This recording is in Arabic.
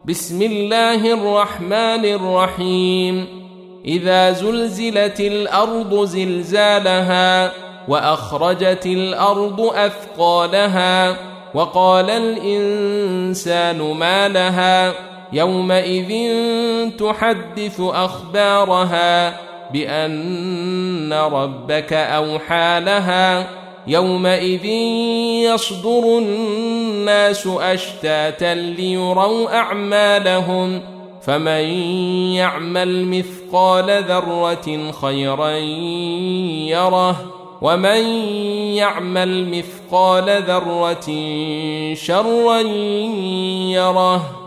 بسم الله الرحمن الرحيم إذا زلزلت الأرض زلزالها وأخرجت الأرض أثقالها وقال الإنسان ما لها يومئذ تحدث أخبارها بأن ربك أوحى لها يومئذ يصدر الناس أشتاتا ليروا أعمالهم فمن يعمل مثقال ذرة خيرا يره ومن يعمل مثقال ذرة شرا يره.